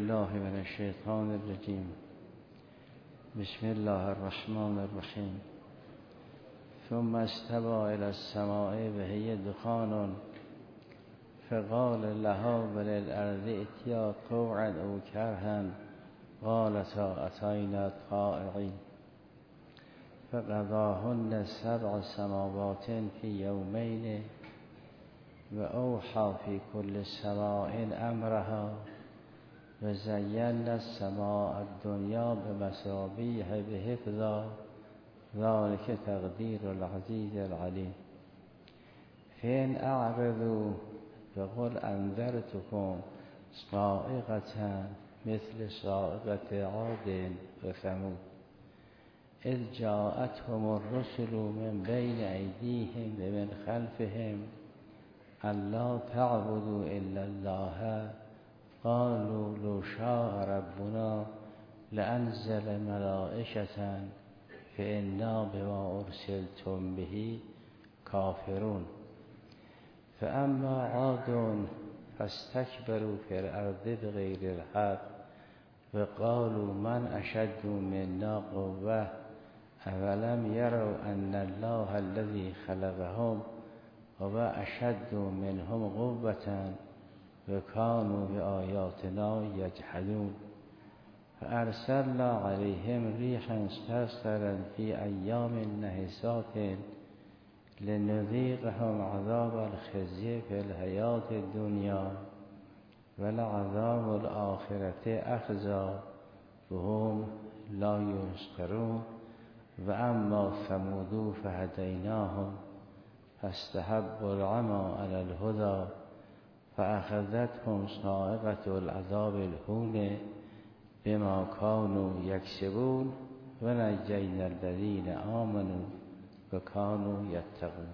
بالله من الشیطان الرجیم. بسم الله الرحمن الرحیم. ثم استوى الى السماء وهي دخان فقال لها وللارض ائتيا طوعا او كرها قالتا اتينا طائعين فقضاهن 7 سماوات في يومين وأوحى في كل سماء أمرها وزينا السماء الدنيا بمصابيح بحفظا ذلك تقدير العزيز العليم. فإن أعرضوا فقل أنذرتكم صاعقة مثل صاعقة عاد وثمود إذ جاءتهم الرسل من بين أيديهم ومن خلفهم ألا تعبدوا إلا الله قالوا لو شاء ربنا لأنزل ملائكة فإنا بما أرسلتم به كافرون. فأما عاد فاستكبروا في الأرض بغير الحق وقالوا من أشد منا قوة أولم يروا أن الله الذي خلقهم و اشد منهم قوة و كانوا بآیاتنا یجحدون. فارسلنا عليهم ريحا صرصرا في ايام نحسات لنذيقهم عذاب الخزي في الحياة الدنيا ولعذاب الآخرة أخزى وهم لا ينصرون. وأما ثمود فهديناهم فاستحبوا العمى على الهدى فأخذتهم صاعقة العذاب الهون بما كانوا يكسبون ونجينا الذين آمنوا وكانوا يتقون.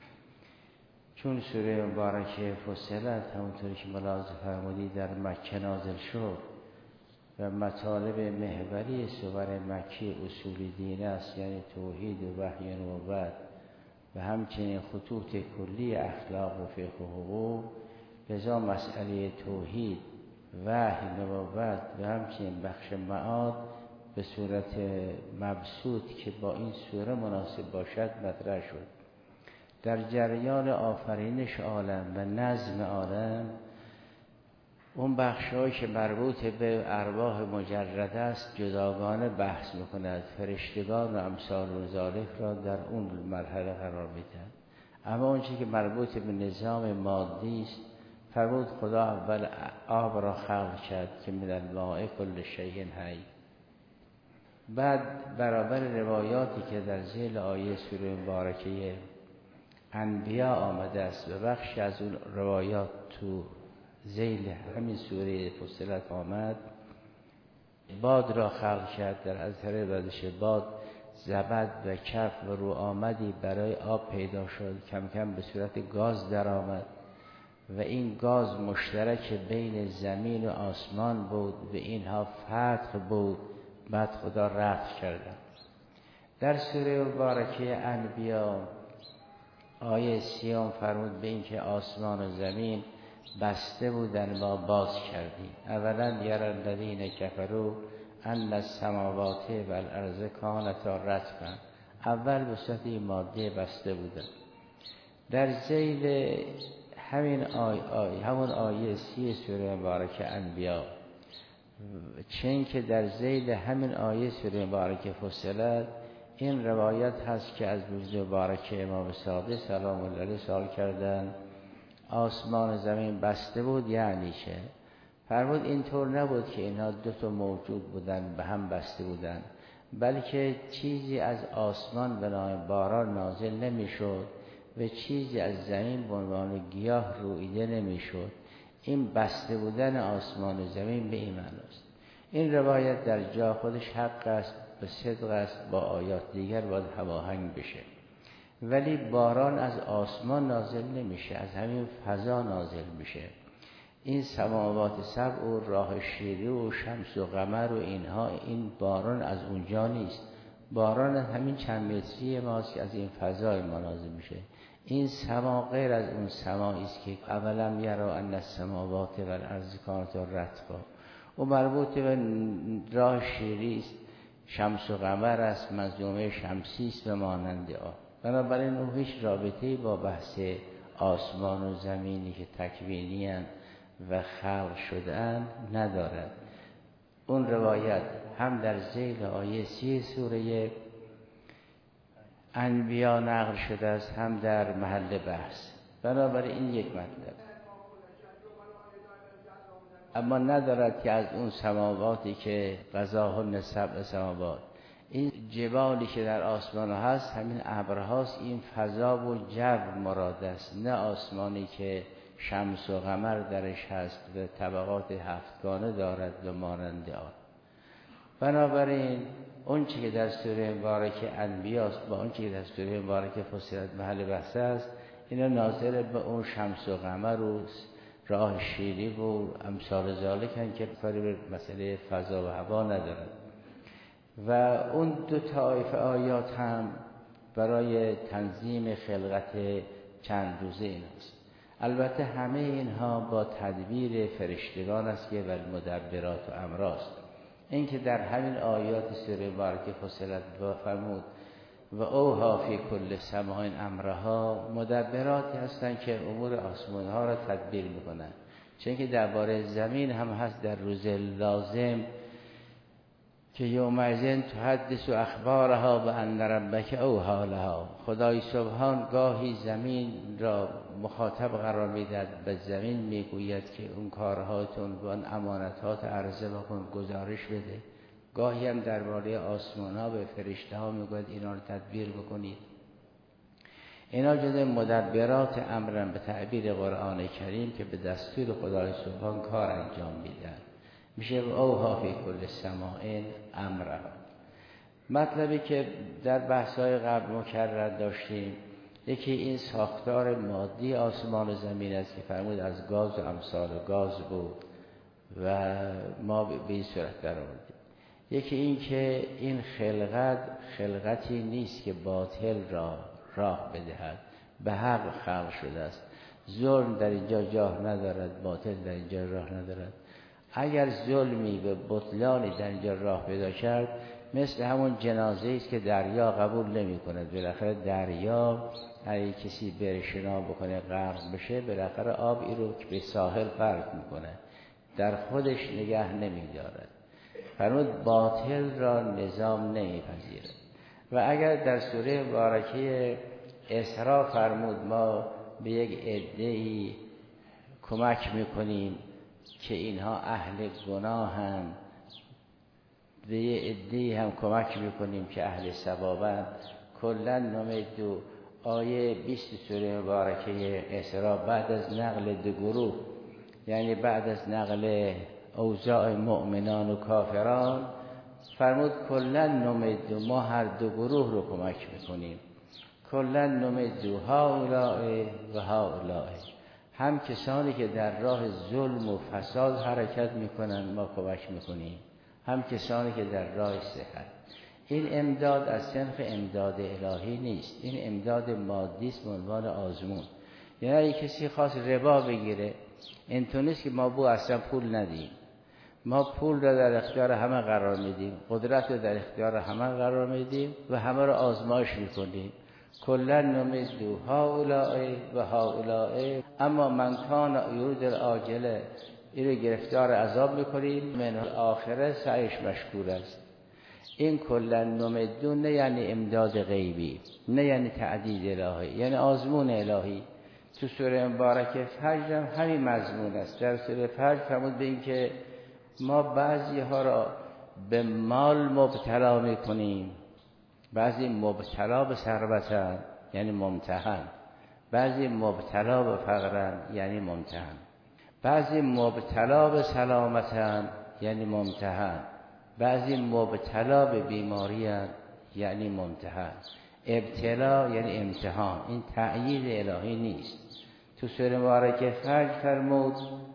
چون سوره مبارکه فصلت همونطوری که ملاحظه فرمودید در مکه نازل شد و مطالب محوری سور مکی اصول دین است، یعنی توحید و وحی و نبوت و همچنین خطوط کلی اخلاق و فقه و حقوق، لذا مسئله توحید، وحی، نبوت و همچنین بخش معاد به صورت مبسوط که با این سوره مناسب باشد مطرح شد. در جریان آفرینش عالم و نظم عالم، اون بخش‌هایی که مربوط به ارواح مجرد است جداگانه بحث می‌کند. فرشتگان و امثال و ذالک را در اون مرحله قرار میدن. اما اون چیزی که مربوط به نظام مادی است، فرمود خدا اول آب را خلق کرد که من الماء کل شیء حی. بعد برابر روایاتی که در ذیل آیه سوره مبارکه انبیا آمده است و بخشی از اون روایات تو ذیل همین سوره فصلت آمد، باد را خلق کرد. در اثر وزش باد زبد و کف و رو آمدی برای آب پیدا شد، کم کم به صورت گاز در آمد و این گاز مشترک بین زمین و آسمان بود و اینها فتح بود. بعد خدا رفع کردند. در سوره مبارکه انبیا آیه 30 فرمود به این که آسمان و زمین بسته بودن ما باز کردیم. اولا یرى الذین کفروا ان السماوات والارض کانتا رتقا، اول به صورت ماده بسته بودن. در ذیل همون آیه 30 سوره مبارکه انبیا، چون که در ذیل همین آیه سوره مبارکه فصلت این روایت هست که از وجود مبارکه امام صادق سلام الله علیه سوال کردند آسمان و زمین بسته بود یعنی چه؟ فرمود اینطور نبود که اینها دو تا موجود بودن به هم بسته بودن، بلکه چیزی از آسمان به نام باران نازل نمیشد و چیزی از زمین به عنوان گیاه رویده نمیشد. این بسته بودن آسمان و زمین به این معناست. این روایت در جا خودش حق است، به صدق است، با آیات دیگر باید هماهنگ بشه. ولی باران از آسمان نازل نمیشه، از همین فضا نازل میشه. این سماوات سبع و راه شیری و شمس و قمر و اینها، این باران از اونجا نیست. باران همین چند متری ماست که از این فضای ما نازل میشه. این سما غیر از اون سمایی است که اولم یرا ان السماوات والارض کانتا رتقا. او مربوط به راه شیری است، شمس و قمر است، منظومه شمسی است و مانند آن. بنابراین او هیچ رابطه‌ای با بحث آسمان و زمینی که تکوینی اند و خلق شده‌اند ندارد. اون روایت هم در ذیل آیه 30 سوره انبیا نقل شده است، هم در محل بحث. بنابراین این یک مطلب. اما ندارد که از اون سماواتی که قضاهن سبع سماوات، این جبالی که در آسمان هست همین ابرهاست، این فضا و جو مراد است، نه آسمانی که شمس و قمر درش هست و طبقات هفتگانه دارد و مانند آن. بنابراین اون چی که در سوره مبارکه انبیاست با اون چی که در سوره مبارکه فصلت محل بحث است، اینا ناظر به اون شمس و قمر و راه شیری و امثال ذالکن که کاری به مسئله فضا و هوا ندارد. و اون دو طایفه آیات هم برای تنظیم خلقت چند روزه این است. البته همه اینها با تدبیر فرشتگان است که والمدبرات و امراست. این که در همین آیات سوره مبارکه فصلت فرمود و اوها فی کل سماع امرها، مدبراتی هستند که امور آسمان ها را تدبیر میکنند. چون که درباره زمین هم هست در روز لازم که یومئذ تحدث اخبارها بان ربک اوحی لها. خدای سبحان گاهی زمین را مخاطب قرار میدهد، به زمین میگوید که اون کارهاتون و اون امانتات عرضه بکن، گزارش بده. گاهی هم درباره آسمان ها به فرشته ها میگوید اینا رو تدبیر بکنید. اینا جز مدبرات امرن به تعبیر قرآن کریم که به دستور خدای سبحان کار انجام میدن. میشه اوها فی کل سماع امرها. مطلبی که در بحث‌های قبل مکرر داشتیم، یکی این ساختار مادی آسمان و زمین است که فرمود از گاز و امثال گاز بود و ما به این صورت در آمدیم. یکی این که این خلقتی نیست که باطل را راه بدهد، به حق خلق شده است. ظلم در اینجا جا ندارد، باطل در اینجا راه ندارد. اگر ظلمی به بطلانی در اینجا راه پیدا کرد، مثل همون جنازه است که دریا قبول نمی کند. بالاخره دریا اگه کسی بره شنا بکنه غرق بشه، بالاخره آب این رو که به ساحل غرق میکنه، در خودش نگه نمی دارد. فرمود باطل را نظام نمیپذیرد. و اگر در سوره مبارکه اسراء فرمود ما به یک عده‌ای کمک میکنیم که اینها اهل گناهند، به یه عده‌ای هم کمک میکنیم که اهل ثوابند، کلا نمدو. آیه 20 سوره مبارکه اسراء بعد از نقل دو گروه، یعنی بعد از نقل اوضاع مؤمنان و کافران، فرمود کلا نمدو، ما هر دو گروه رو کمک میکنیم. کلا نمدو هؤلاء و هؤلاء، هم کسانی که در راه ظلم و فساد حرکت میکنن ما کمک میکنیم، هم کسانی که در راه صحت. این امداد از صنف امداد الهی نیست، این امداد مادی است به عنوان آزمون. یعنی اگه کسی خواست ربا بگیره، اینطور نیست که ما اصلا پول ندیم. ما پول را در اختیار همه قرار میدیم، قدرت را در اختیار همه قرار میدیم و همه را آزمایش میکنیم. کلا نمدو هؤلاء و هؤلاء، اما من کان یرید العاجله، این رو گرفتار عذاب میکنیم، من آخره سعیش مشکور است. این کلا نمدو نه یعنی امداد غیبی، نه یعنی تعدید الهی، یعنی آزمون الهی. تو سوره مبارکه فجر هم همین مضمون است. در سوره فجر فرمود به این که ما بعضی ها را به مال مبتلا میکنیم، بعضی مبتلا به ثروتن یعنی ممتحن، بعضی مبتلا به فقرن یعنی ممتحن، بعضی مبتلا به سلامتن یعنی ممتحن، بعضی مبتلا به بیماری‌اند یعنی ممتحن. ابتلا یعنی امتحان، این تأیید الهی نیست. تو سوره مبارکه فجر فرمود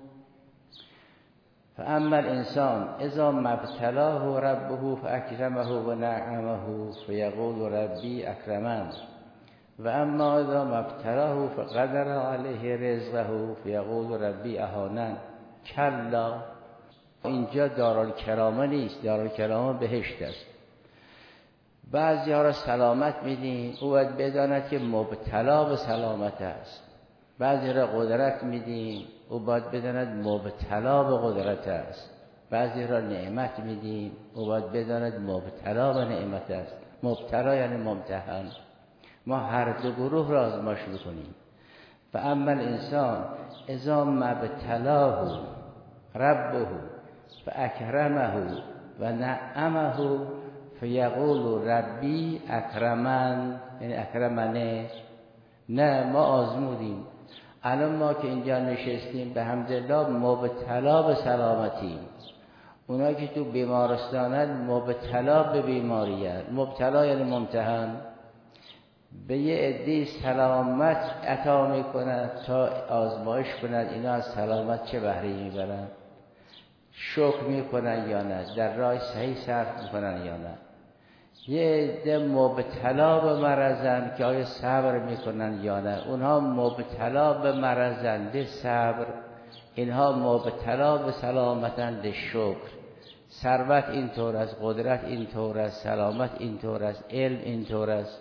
فاما الانسان اذا ما ابتلاه ربه فاکرمه و نعمه فیقول ربی اکرمن و اما اذا ما ابتلاه فقدر علیه رزقه فیقول ربی اهانن. کلا، اینجا دارالکرامه نیست، دارالکرامه بهشت است. بعضی ها را سلامت میدیم، او باید بداند که مبتلا به سلامت است. بعضی را قدرت میدیم، او باید بداند مبتلا به قدرت است. بعضی را نعمت میدیم، او باید بداند مبتلا به نعمت است. مبتلا یعنی ممتحن. ما هر دو گروه را آزمایش میکنیم. و اما الانسان اذا مبتلاه ربه فاکرمه و نعمه فیقول ربی اکرمن، یعنی اکرمنه. نه، ما آزمودیم. الان ما که اینجا نشستیم به حمدالله مبتلا به سلامتیم. اونایی که تو بیمارستانن مبتلا به بیماریان. مبتلا یعنی ممتحن. به یه عده سلامت عطا میکنند تا آزمایش کنند اینا از سلامت چه بهره میبرن، شکر میکنن یا نه، در راه صحیح صرف میکنن یا نه. یه عده مبتلا به مرضن که آیا صبر میکنن یا نه. اونها مبتلا به مرضن به صبر، اینها مبتلا به سلامتن به شکر. ثروت اینطور است، قدرت اینطور است، سلامت اینطور است، علم اینطور است.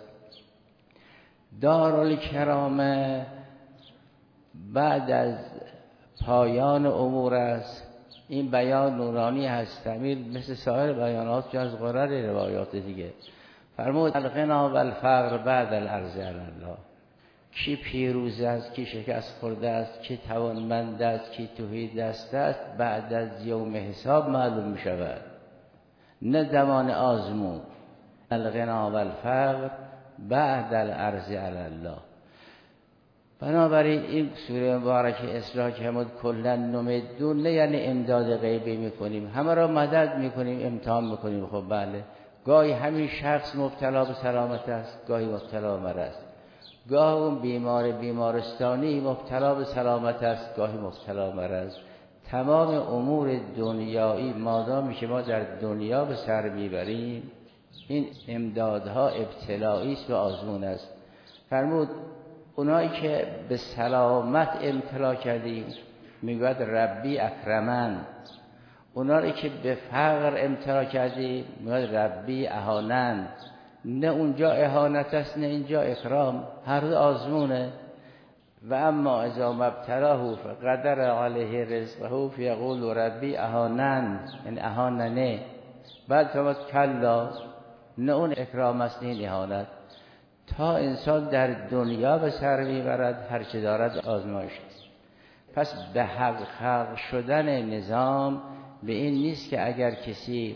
دارالکرامه بعد از پایان امور است. این بیان نورانی هست، امیر مثل سایر بیانات از قرار روایات دیگه. فرمود الغنا و الفقر بعد العرض علی الله. کی پیروز است، کی شکست خورده است، کی توانمند است، کی توحید دست است، بعد از یوم حساب معلوم می شود، نه زمان آزمون. الغنا و الفقر بعد العرض علی الله. بنابراین این سوره مبارکه اصلاح که همون کلا نمدون، نه یعنی امداد غیبی میکنیم، همه را مدد میکنیم، امتحان میکنیم. خب بله، گاهی همین شخص مبتلا به سلامت است، گاهی مبتلا به مرض. گاه اون بیمارستانی مبتلا به سلامت است، گاهی مبتلا به مرض. تمام امور دنیایی مادامی که ما در دنیا به سر میبریم، این امدادها ابتلایی است و آزمون است. فرمود اونایی که به سلامت امتلا کردیم میگوید ربی اکرمن. اونایی که به فقر امتلا کردیم میگوید ربی اهانن. نه اونجا اهانت است نه اینجا اکرام، هر دو آزمونه. و اما اذا مبتلاه فقدر علیه رزقه فیقول ربی اهانن، یعنی اهاننه. بعد فرمود کلا، نه اون اکرام است نه این اهانت. تا انسان در دنیا به سر میبرد هر چه دارد آزمایش است. پس به حق خلق شدن نظام به این نیست که اگر کسی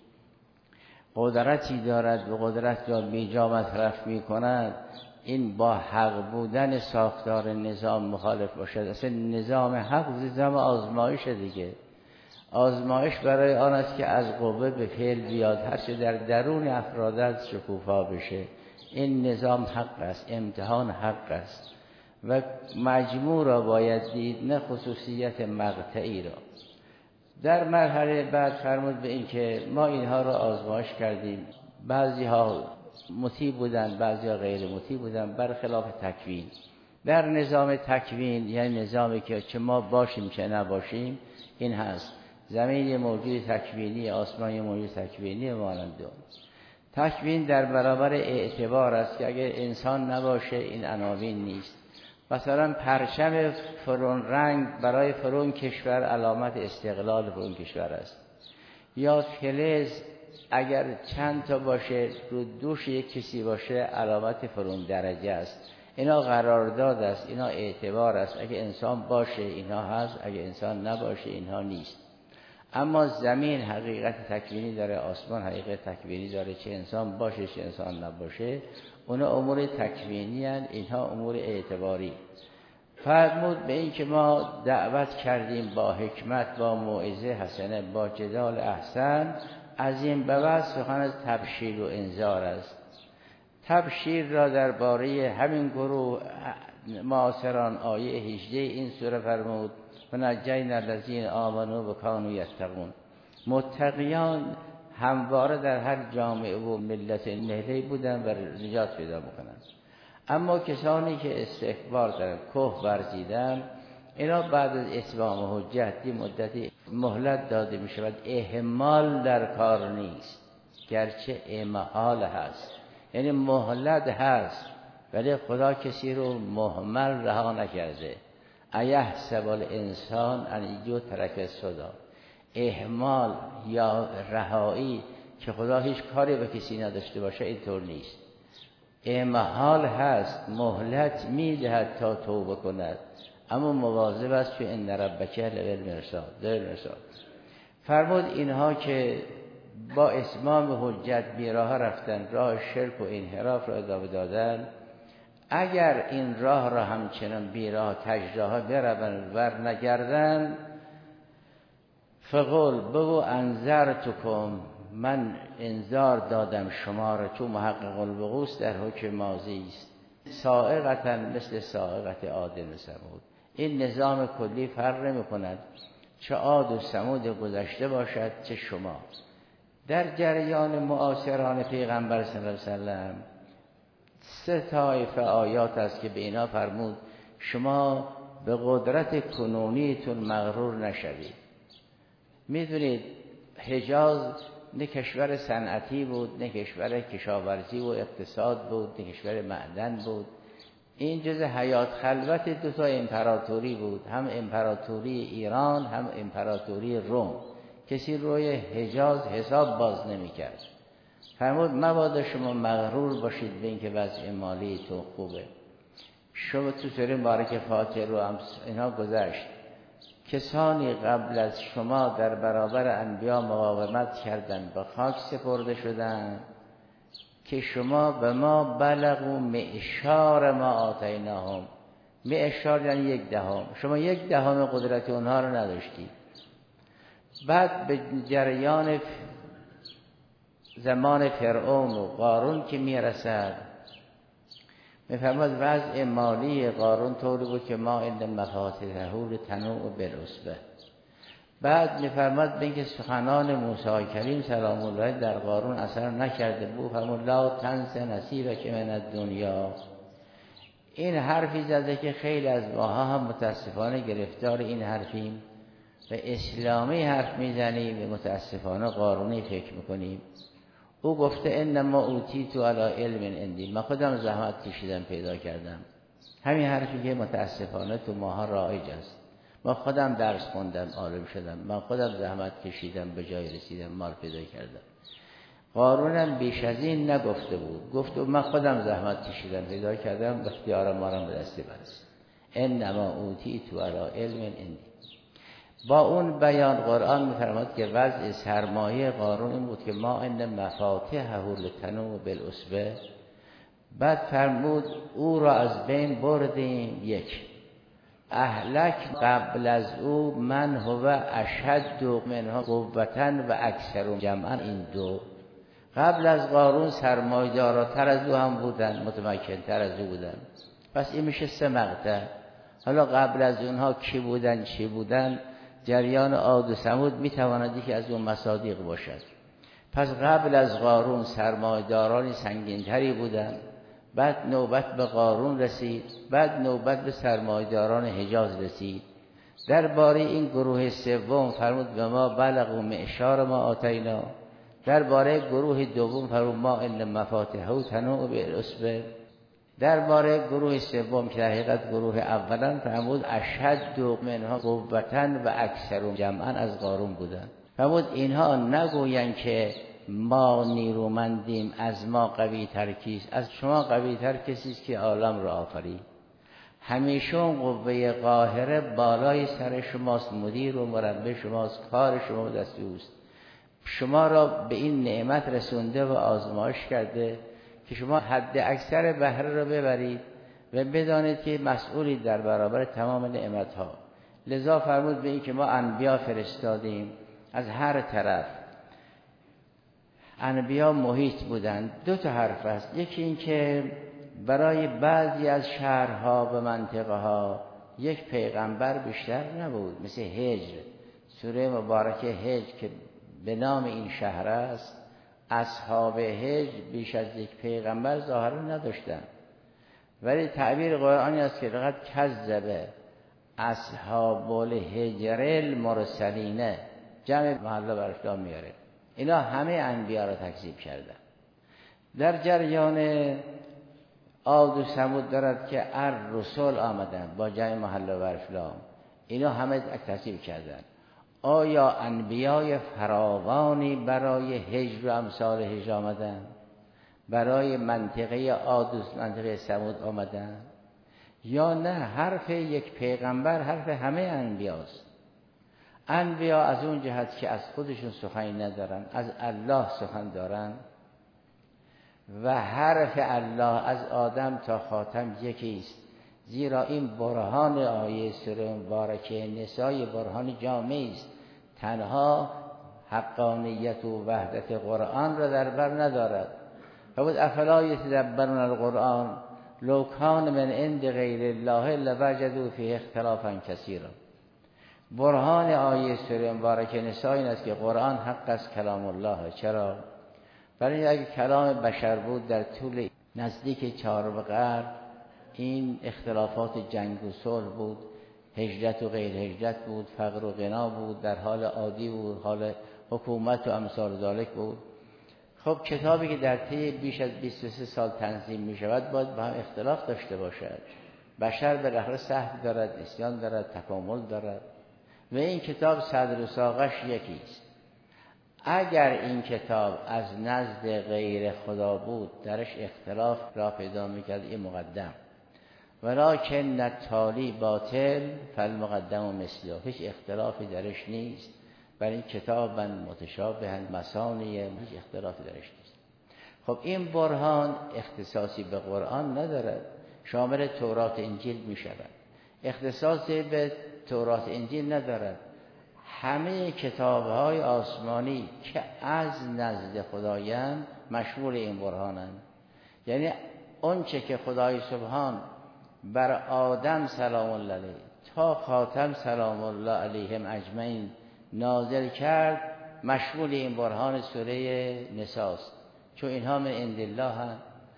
قدرتی دارد و قدرت را بیجا مصرف میکند این با حق بودن ساختار نظام مخالف باشد. اصلا نظام حق نظام آزمایش دیگه. آزمایش برای آن است که از قوه به فعل بیاد، هر چه در درون افراد است شکوفا بشه. این نظام حق است، امتحان حق است و مجموع را باید دید، نه خصوصیت مقطعی را. در مرحله بعد فرمود به این که ما اینها را آزمایش کردیم، بعضی ها مطیع بودن، بعضی ها غیر مطیع بودن، برخلاف تکوین. در نظام تکوین یعنی نظامی که چه ما باشیم چه نباشیم این هست. زمین یه موجود تکوینی، آسمان یه موجود تکوینی مانند اون. تکوین در برابر اعتبار است که اگر انسان نباشه این عناوین نیست. مثلا پرچم فرون رنگ برای فرون کشور علامت استقلال فرون کشور است. یا فلز اگر چند تا باشه رو دوش یک کسی باشه علامت فرون درجه است. اینا قرارداد است، اینا اعتبار است. اگه انسان باشه اینها هست، اگه انسان نباشه اینها نیست. اما زمین حقیقت تکوینی داره، آسمان حقیقت تکوینی داره، چه انسان باشه چه انسان نباشه اونا امور تکوینی هستند، اینها امور اعتباری. فرمود به این که ما دعوت کردیم با حکمت، با موعظه حسنه، با جدال احسن. از این به بعد سخن از تبشیر و انذار است. تبشیر را درباره همین گروه معاصران آیه 18 این سوره فرمود فنجینا الذین آمنوا و کانوا یتقون. متقیان همواره در هر جامعه و ملت نهضه‌ای بودن و نجات پیدا میکنن. اما کسانی که استکبار دارن، کفر ورزیدن، اینا بعد از اتمام حجت یه مدتی مهلت داده می شود. اهمال در کار نیست، گرچه امهال هست، یعنی مهلت هست ولی خدا کسی رو مهمل رها نکرده. ایحسب الانسان ان یترک سدی، اهمال یا رهایی که خدا هیچ کاری به کسی نداشته باشه اینطور نیست. امهال هست، مهلت میدهد تا توبه کند، اما مواظب است که ان ربک لبالمرصاد. فرمود اینها که با اتمام حجت بیراه رفتن، راه شرک و انحراف را ادامه دادن، اگر این راه را همچنان بیراه تجراها برون ور نگردن، فقل بگو انذرتکم، من انذار دادم شما را، تو محقق الوقوس در حکم ماضی است، صاعقة مثل صاعقة عاد و ثمود. این نظام کلی فرق نمی کند چه عاد و ثمود گذشته باشد چه شما. در جریان معاصران پیغمبر صلی الله علیه وسلم 3 طایفه آیات است که به اینا فرمود شما به قدرت کنونیتون مغرور نشوید. میدونید حجاز نه کشور صنعتی بود، نه کشور کشاورزی و اقتصاد بود، نه کشور معدن بود. این جز حیات خلوت 2 امپراتوری بود، هم امپراتوری ایران هم امپراتوری روم. کسی روی حجاز حساب باز نمی کرد. فرمود مبادا شما مغرور باشید به اینکه وضع مالی تو خوبه. شما تو سوره مبارکه فاتحه رو هم اینا گذشت، کسانی قبل از شما در برابر انبیا مقاومت کردند به خاک سپرده شدند که شما به ما بلغوا معشار ما آتیناهم. معشار یعنی 1/10. شما 1/10 قدرت اونها رو نداشتید. بعد به جریان زمان فرعون و قارون که میرسد، میفرماد وضع مالی قارون طوری بود که ما این مفاتیحه تنوع بالعصبه. بعد میفرماد به اینکه سخنان موسی کریم سلام الله در قارون اثر نکرده بود. فرمود لا تنس نصیبک من الدنیا. این حرفی زده که خیلی از ماها هم متاسفانه گرفتار این حرفیم و اسلامی حرف میزنیم و متاسفانه قارونی فکر میکنیم. او گفته انما اوتیتو علی علم عندی، من خودم زحمت کشیدم پیدا کردم. همین حرفی که متاسفانه تو ماها رایج است. من خودم درس خوندم عالم شدم، من خودم زحمت کشیدم به جای رسیدم، مال پیدا کردم. قارونم بیش از این نگفته بود، گفت من خودم زحمت کشیدم پیدا کردم، اختیار ما را به دست برس. انما اوتیتو علی علم عندی. با اون بیان قرآن می‌فرماد که وضع سرمایه قارون این بود که ما ان مفاتیحه لتنوء بالعصبه. بعد فرمود او را از بین بردیم. 1 اهلک قبل از او من هو اشد منها قوة و اکثر جمعا. این 2 قبل از قارون سرمایه‌دارتر از او هم بودن، متمکن‌تر از او بودن. پس این میشه 3 مقطع. حالا قبل از اونها کی بودن چی بودن؟ جریان عاد و ثمود میتواند که از اون مصادیق باشد. پس قبل از قارون سرمایه‌دارانی سنگین‌تری بودند، بعد نوبت به قارون رسید، بعد نوبت به سرمایه‌داران حجاز رسید. درباره این گروه سوم فرمود به ما بلغوا معشار ما آتینا. درباره گروه دوم فرمود ما ان مفاتیحه تنوء بالعصبه. درباره گروه سوم که در حقیقت گروه اولا فرمود اشد منها قوة و اکثر جمعا از قارون بودن. فرمود اینها نگوین که ما نیرومندیم، از ما قوی تر کیست؟ از شما قوی تر کسیست که عالم را آفرید. همیشه قوه قاهره بالای سر شماست، مدیر و مربی شماست، کار شما دست اوست. شما را به این نعمت رسونده و آزمایش کرده که شما حد اکثر بهره را ببرید و بدانید که مسئولی در برابر تمام نعمتها. لذا فرمود به این که ما انبیا فرستادیم از هر طرف. انبیا محیط بودند. 2 تا حرف است. یکی این که برای بعضی از شهرها و منطقه ها 1 پیغمبر بیشتر نبود، مثل هجر. سوره مبارکه هجر که به نام این شهر است، اصحاب هجر بیش از 1 پیغمبر ظاهرا نداشتند. ولی تعبیر قرآنی است که لقد کذب اصحاب الحجر المرسلین، جمع محل برشتام میاره، اینا همه انبیا را تکذیب کردن. در جریان عاد و ثمود دارد که الرسل آمدن با جمع محل برشتام، اینا همه تکذیب کردن. آیا انبیای فراوانی برای هجر و امثال هجر آمدن؟ برای منطقه عاد و منطقه ثمود آمدن؟ یا نه حرف یک پیغمبر حرف همه انبیاست؟ انبیا از اون جهت که از خودشون سخنی ندارن، از الله سخن دارن و حرف الله از آدم تا خاتم یکیست، زیرا این برهان آیه سوره مبارکه نسای برهان جامعی است، تنها حقانیت و وحدت قرآن را در بر ندارد. فبود افلا یتدبرون القرآن لو کان من عند غیر الله لوجدوا فیه اختلافا کثیرا. برهان آیه سوره مبارکه نسای این است که قرآن حق از کلام الله. چرا؟ برای اگه کلام بشر بود در طول نزدیک 4 قرن این اختلافات جنگ و صلح بود، هجرت و غیر هجرت بود، فقر و غنا بود، در حال عادی بود، حال حکومت و امثال ذالک بود. خب کتابی که در طی بیش از 23 سال تنظیم می شود باید با هم اختلاف داشته باشد. بشر بالاخره سهو دارد، اسیان دارد، تکامل دارد و این کتاب صدر و ساقش یکیست. اگر این کتاب از نزد غیر خدا بود درش اختلاف را پیدا میکرد، این مقدم، ولکن التالی باطل فالمقدم مثله، هیچ اختلافی درش نیست، برای این کتاب متشابه مثانی، هیچ اختلافی درش نیست. خب این برهان اختصاصی به قرآن ندارد، شامل تورات انجیل می شود. اختصاصی به تورات انجیل ندارد. همه کتاب‌های آسمانی که از نزد خدایند مشمول این برهانند. یعنی اون چه که خدای سبحان بر آدم سلام الله علیه تا خاتم سلام الله علیهم اجمعین نازل کرد مشمول این برهان سوره نساست، چون اینها من عند الله هستند.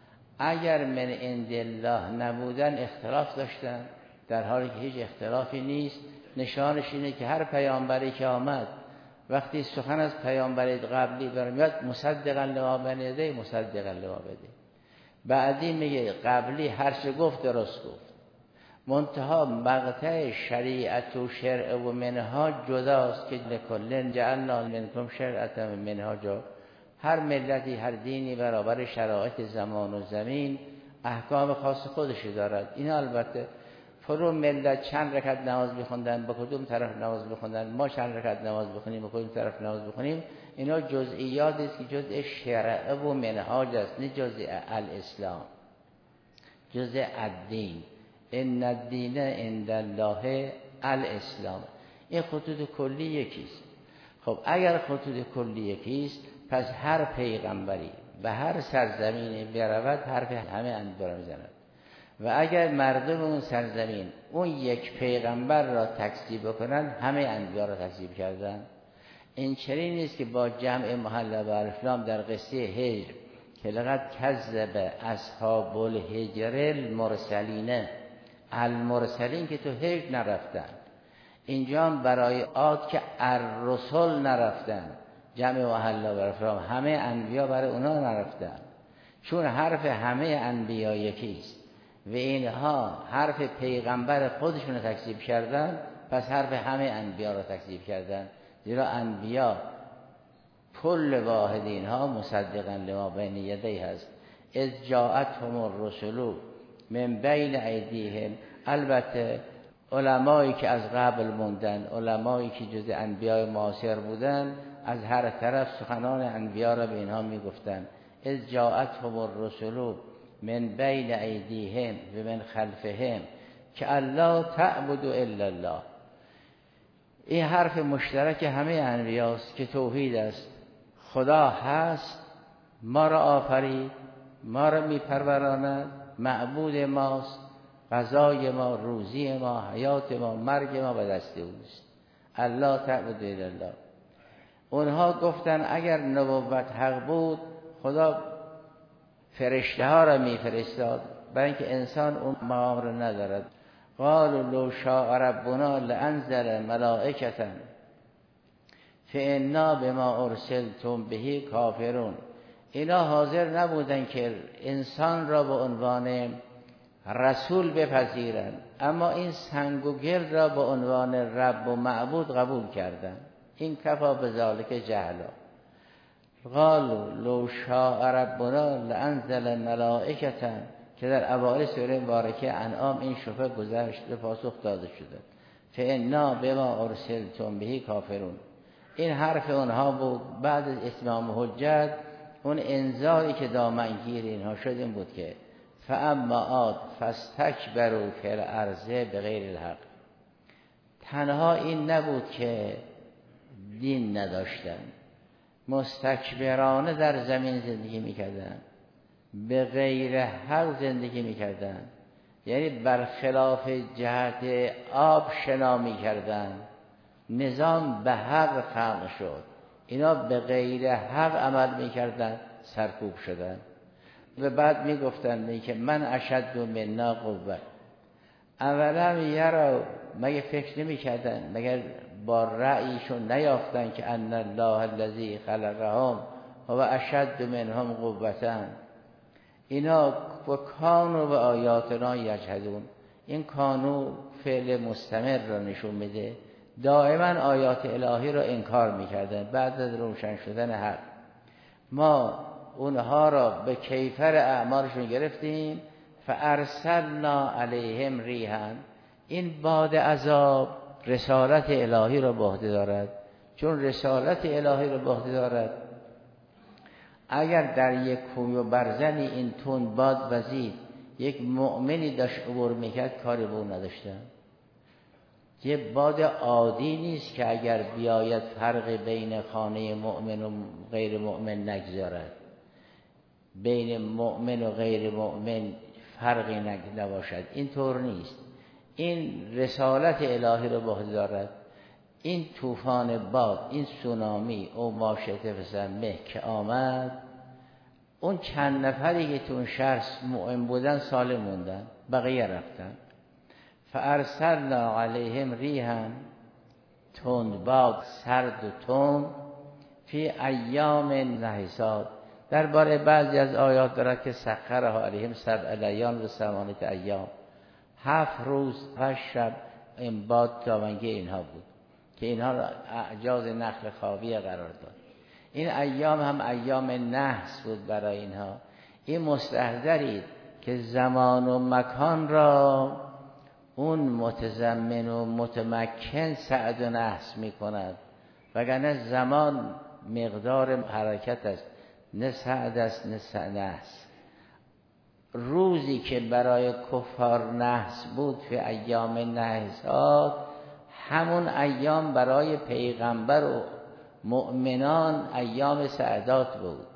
اگر من عند الله نبودن اختلاف داشتن، در حالی که هیچ اختلافی نیست. نشانش اینه که هر پیامبری که آمد وقتی سخن از پیامبر قبلی برمیاد مصدقا لما بین یدیه مصدقا لما بده، بعدی میگه قبلی هر چه گفت درست گفت، منتها مقطع شریعت و شرع و منهاج جداست که لکل جعلنا منکم شرعة و منهاجا. هر ملتی هر دینی برابر شرایط زمان و زمین احکام خاص خودش دارد. این البته فرو ملت چند رکعت نماز بخوندن، با کدوم طرف نماز بخوندن، ما چند رکعت نماز بخونیم، با کدوم طرف نماز بخونیم، اینا جزئیات است که جزء شرع و منهاج است، نه جزء الاسلام، جزء الدین. ان الدین عند الله الاسلام. این خطوط کلی یکیست. خب اگر خطوط کلی یکیست، پس هر پیغمبری به هر سرزمینی برود حرف همه انبیا را میزند. و اگر مردم اون سرزمین اون یک پیغمبر را تکذیب بکنن، همه انبیا را تکذیب کردن. این چنین نیست که با جمع محل بالفلام در قصه هجر که لقد کذب اصحاب الحجر المرسلین که تو هجر نرفتن، اینجا برای عاد که الرسل نرفتن، جمع محل بالفلام همه انبیا برای اونا نرفتن، چون حرف همه انبیا یکیست و اینها حرف پیغمبر خودشون رو تکذیب کردن، پس حرف همه انبیا رو تکذیب کردن. زیرا انبیا کل واحد اینها مصدقا لما بین یدیه هست. اذ جاءتهم الرسل من بین ایدیهم. البته علمایی که از قبل موندن، علمایی که جز انبیای معاصر بودن، از هر طرف سخنان انبیا را به اینها میگفتن. اذ جاءتهم الرسل من بین ایدیهم و من خلفهم که الله تعبد الا الله. این حرف مشترک همه انبیاست که توحید است. خدا هست، ما را آفرید، ما را میپروراند، معبود ماست، غذای ما، روزی ما، حیات ما، مرگ ما به دست اوست. الله تعبد الا الله. اونها گفتن اگر نبوت حق بود خدا فرشته ها را میفرستاد، برای اینکه انسان اون مقام را ندارد. قالوا لو شاء ربنا لانزل ملائکة فانا بما ارسلتم به کافرون. اینا حاضر نبودن که انسان را به عنوان رسول بپذیرن، اما این سنگ و گل را به عنوان رب و معبود قبول کردن. این کفا بذالک جهلا. قالوا لو شاء ربنا لانزل ملائکة که در اوائل سوره مبارکه انعام این شبه گذشته پاسخ داده شده. فانا بما ارسلتم به کافرون. این حرف اونها بود. بعد از اتمام حجت اون انذاری که دامنگیر اینها شد این بود که فاما عاد فاستکبروا فی الارض بغیر الحق. تنها این نبود که دین نداشتن، مستکبرانه در زمین زندگی میکردن، به غیر حق زندگی میکردن، یعنی برخلاف جهت آب شنا میکردن. نظام به حق خلق شد، اینا به غیر حق عمل میکردن، سرکوب شدن. و بعد میگفتن که من اشد منا قوة. اولا یرا، مگه فکر نمیکردن، مگر با رأیشون نیافتن که ان الله الذی خلقهم و اشد منهم قوة. اینا و کانوا به آیاتنا یجحدون. این کانو فعل مستمر را نشون میده، دائما آیات الهی را انکار میکردن. بعد از روشن شدن حق ما اونها را به کیفر اعمالشون گرفتیم. فارسلنا علیهم ریحا. این باد عذاب رسالت الهی را به عهده دارد. چون رسالت الهی را به عهده دارد، اگر در یک کوی و برزنی این تون باد وزید یک مؤمنی داشت عبور میکرد، کاری به اون نداشتن. یه باد عادی نیست که اگر بیاید فرق بین خانه مؤمن و غیر مؤمن نگذارد، بین مؤمن و غیر مؤمن فرقی نباشد. این طور نیست. این رسالت الهی رو به عهده دارد. این طوفان باد، این سونامی او ماشته فسمه که آمد، اون چند نفری که تو اون شهر مؤمن بودن سالم موندن، بقیه رفتن. فارسلنا علیهم ریحا، تند باد، سرد و تند، فی ایام نحسات. درباره بعضی از آیات دارد که سخرها علیهم 7 لیال و 8 ایام، 7 روز و شب این باد تابنگی اینها بود که اینها را اعجاز نخل خاویه قرار داد. این ایام هم ایام نحس بود برای اینها. این مستحضرید که زمان و مکان را اون متضمن و متمکن سعد و نحس می کند، وگرنه زمان مقدار حرکت است، نه سعد است نه نحس. روزی که برای کفار نحس بود فی ایام نحسات، همون ایام برای پیغمبر و مؤمنان ایام سعدات بود.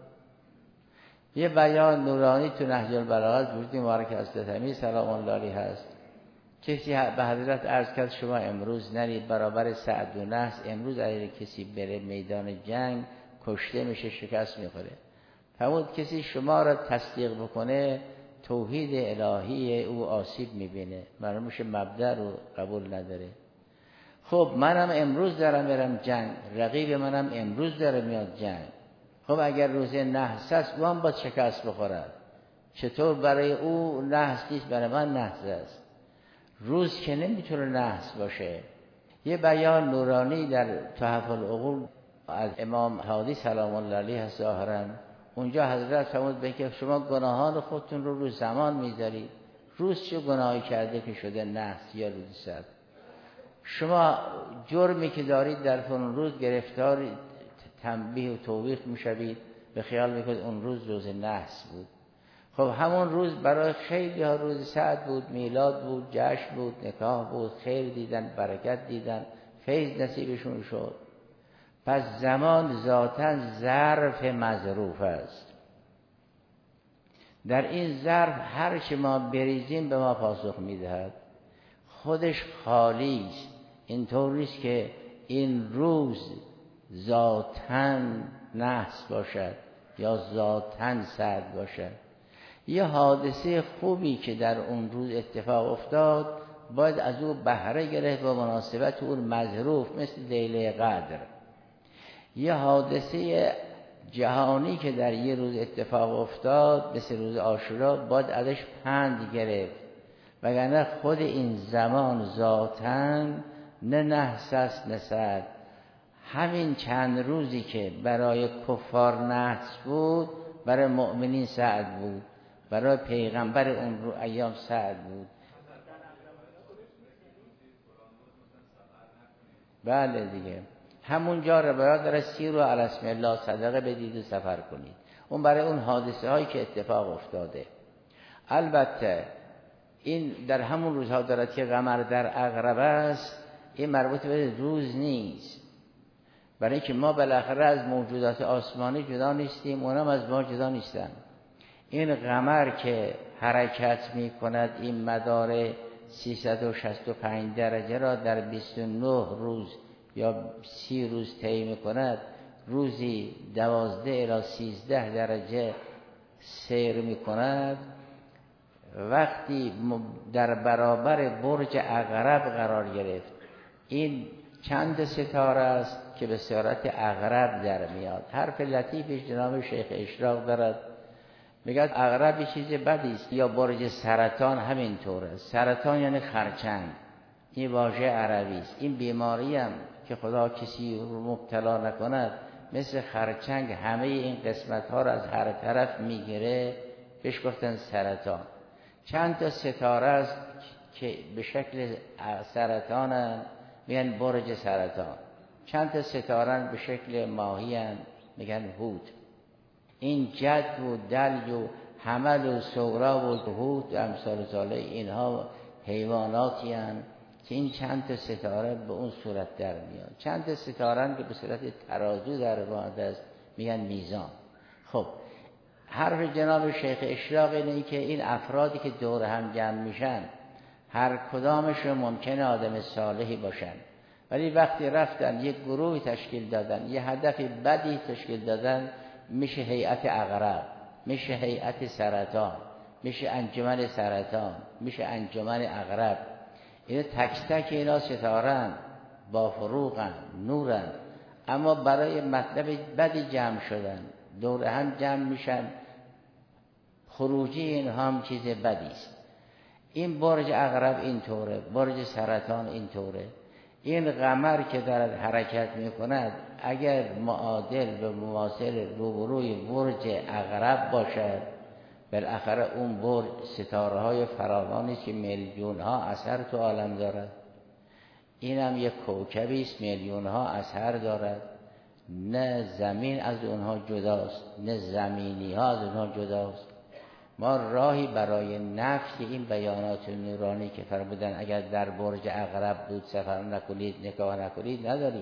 یه بیان نورانی تو نهج البلاغه وجود مبارک حضرت امیر سلام الله علیه هست. کسی به حضرت عرض کرد شما امروز نرید برابر سعد و نحس، امروز اگر کسی بره میدان جنگ کشته میشه، شکست میخوره. فرمود کسی شما را تصدیق بکنه توحید الهی او آسیب میبینه، معلوم میشه مبدأ رو قبول نداره. خب منم امروز دارم میرم جنگ، رقیب منم امروز داره میاد جنگ. خب اگر روز نحس است او هم باید شکست بخورد. چطور برای او نحس نیست، برای من نحس است؟ روز که نمیتونه نحس باشه. یه بیان نورانی در تحف العقول از امام هادی سلام الله علیه ظاهرا، اونجا حضرت فرمود به که شما گناهان خودتون رو زمان میذارید. روز چه گناهی کرده که شده نحس یا روز سعد؟ شما جرمی که دارید در اون روز گرفتار تنبیه و توبیخ میشوید، به خیال میکنید اون روز نحس بود. خب همون روز برای خیلی ها روز سعد بود، میلاد بود، جشن بود، نکاح بود، خیر دیدن، برکت دیدن، فیض نصیبشون شد. پس زمان ذاتاً ظرف مظروف است. در این ظرف هر چه ما بریزیم به ما پاسخ میدهد. خودش خالی است. اینطور نیست که این روز ذاتاً نحس باشد یا ذاتاً سعد باشد. یه حادثه خوبی که در اون روز اتفاق افتاد، باید از او بهره گرفت با مناسبت اون مظروف، مثل لیله قدر. یه حادثه جهانی که در یه روز اتفاق افتاد مثل روز عاشورا باید ازش پند گرفت، وگرنه خود این زمان ذاتاً نه نحس است نه سعد. همین چند روزی که برای کفار نحس بود برای مؤمنین سعد بود، برای پیغمبر اون رو ایام سعد بود. بله دیگه، همونجا روایات داره سیروا علی اسم الله، صدقه بدید و سفر کنید. اون برای اون حادثه هایی که اتفاق افتاده. البته این در همون روزها دارد که قمر در عقرب است، این مربوط به روز نیست، برای اینکه ما بالاخره از موجودات آسمانی جدا نیستیم، اونم از ما جدا نیستن. این قمر که حرکت می کند این مدار 365 درجه را در 29 روز یا 30 روز طی می کند، روزی 12 الی 13 درجه سیر می کند. وقتی در برابر برج عقرب قرار گرفت، این چند ستاره است که به صورت عقرب در میاد. حرف لطیفش جناب شیخ اشراق دارد، میگه عقرب چیز بدی است، یا برج سرطان همینطوره. سرطان یعنی خرچنگ، این واژه عربی است. این بیماری هم که خدا کسی رو مبتلا نکند، مثل خرچنگ همه این قسمت ها رو از هر طرف میگیره، بهش گفتن سرطان. چند تا ستاره است که به شکل سرطان میگن برج سرطان، چند تا ستاره به شکل ماهی میگن هود. این جد و دلج و حمل و سغرا و هود و امثال ذالک، اینها حیواناتی هستند که این چند تا ستاره به اون صورت در میاد. چند تا ستاره که به صورت ترازو در میاد است میگن میزان. خب حرف جناب شیخ اشراق اینه که این افرادی که دور هم جمع میشن هر کدامشون ممکنه آدم صالحی باشن، ولی وقتی رفتن یک گروه تشکیل دادن، یه هدف بدی تشکیل دادن، میشه هیئت عقرب، میشه هیئت سرطان، میشه انجمن سرطان، میشه انجمن عقرب. این تک تک اینا ستارن، با فروغن، نورن، اما برای مطلب بدی جمع شدن، دور هم جمع میشن. خروجی این هم چیز بدی است. این برج عقرب اینطوره، برج سرطان اینطوره. این قمر که دارد حرکت میکند اگر معادل به مماثل روبروی برج عقرب باشد، بالاخره اون برج ستاره های فراوانی که میلیون ها اثر تو عالم دارد. اینم یک کوکبی است میلیون ها اثر دارد، نه زمین از اونها جداست، نه زمینی ها از اونها جداست. ما راهی برای نفی این بیانات نورانی که فرمودن اگر در برج عقرب بود سفر نکنید، نگاه نکنید، نداریم،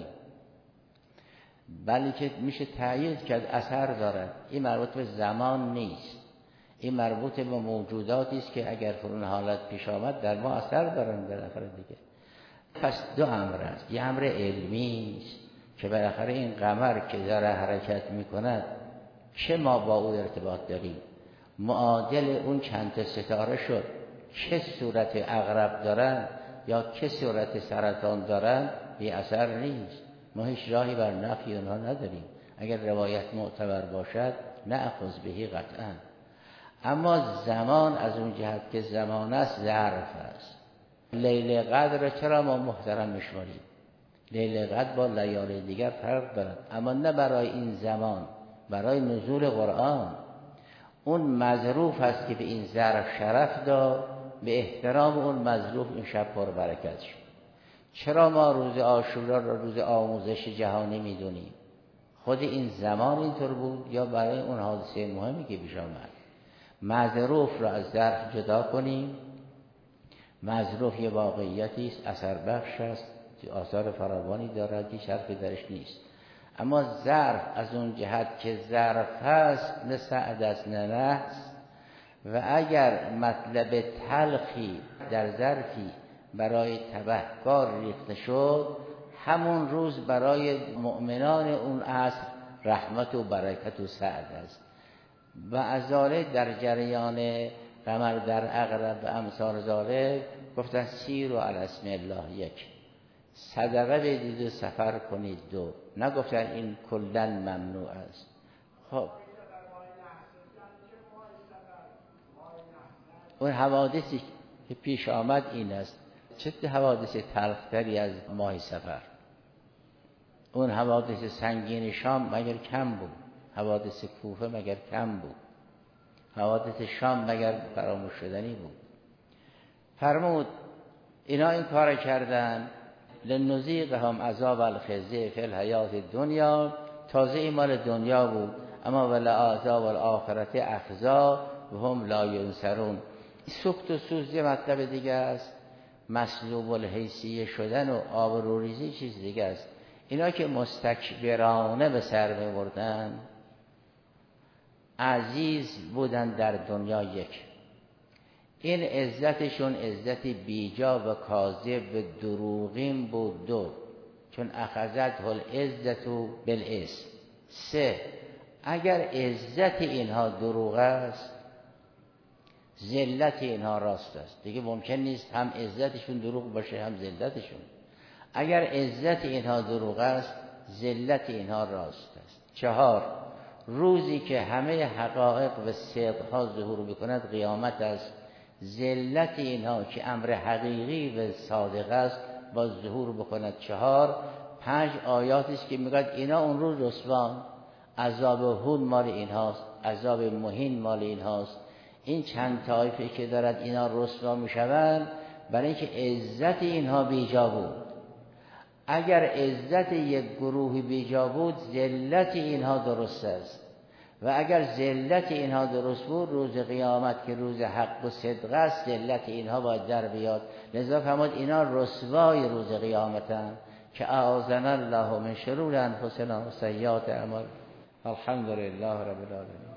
بلکه میشه تأیید کرد اثر دارد. این مربوط به زمان نیست، این مربوط به موجوداتی است که اگر فرون حالت پیش آمد در ما اثر دارن بالاخره دیگه. پس دو امر است، یه امر علمی است که بالاخره این قمر که داره حرکت میکند چه ما با او ارتباط داریم، معادل اون چند تا ستاره شد، چه صورت عقرب دارن یا چه صورت سرطان دارن، بی اثر نیست. ما هیچ راهی بر نفی اونها نداریم. اگر روایت معتبر باشد نأخذ بهی قطعا. اما زمان از اون جهت که زمان است ظرف است. لیله قدر چرا ما محترم میشماریم؟ لیله قدر با لیالی دیگر فرق دارد، اما نه برای این زمان، برای نزول قرآن. اون مظروف است که به این ظرف شرف داد، به احترام اون مظروف این شب پر برکت شد. چرا ما روز عاشورا را روز آموزش جهانی میدونیم؟ خود این زمان اینطور بود یا برای اون حادثه مهمی که پیش آمد؟ مظروف را از ظرف جدا کنیم. مظروف یه واقعیتی است، اثر بخش است، آثار فراوانی دارد، هیچ حرفی درش نیست. اما ظرف از اون جهت که ظرف هست، نه سعد است نه نحس، و اگر مطلب تلخی در ظرفی برای تبهکار ریخته شد، همون روز برای مؤمنان اون عصر رحمت و برکت و سعد است. و ازاله در جریان قمر در عقرب و امثال ذالک گفتن سیروا علی اسم الله 1، صدقه بدید و سفر کنید 2، نگفتن این کلا ممنوع است. خب اون حوادثی که پیش آمد این است، چه حوادث تلختری از ماه سفر. اون حوادث سنگین شام مگر کم بود؟ حوادث کوفه مگر کم بود؟ حوادث شام مگر فراموش شدنی بود؟ فرمود اینا این کار کردن لنذیقهم عذاب الخزی فی الحیات الدنیا، تازه این مال دنیا بود، اما ولعذاب الاخرة اخزی و هم لا ینصرون. سکت و سوز یه مطلب دیگه است، مسلوب الحیثیه شدن و آبروریزی چیز دیگه است. اینا که مستکبرانه به سر میبردن، عزیز بودن در دنیا 1، این عزتشون عزت بیجا و کاذب و دروغین بود 2، چون اخذت العزت بالاسم 3، اگر عزت اینها دروغ است ذلت اینها راست است. دیگه ممکن نیست هم عزتشون دروغ باشه هم ذلتشون. اگر عزت اینها دروغ است ذلت اینها راست است. 4، روزی که همه حقایق و صدقها ظهور بکند قیامت است. ذلت اینها که امر حقیقی و صادق است با ظهور بکند. 4 5 آیاتی است که میگه اینا اون روز رسوان، عذاب هون مال اینهاست، عذاب مهین مال اینهاست. این چند طایفه که دارد اینا رسوا میشوند برای اینکه عزت اینها بیجا بود. اگر عزت یک گروه بیجا بود ذلت اینها درست است، و اگر ذلت اینها درست بود روز قیامت که روز حق و صدق است ذلت اینها باید در بیاد. لذا فرمود اینا رسوای روز قیامتند که اعاذنا الله من شرور انفسنا و سیئات اعمالنا. الحمدلله رب العالمین.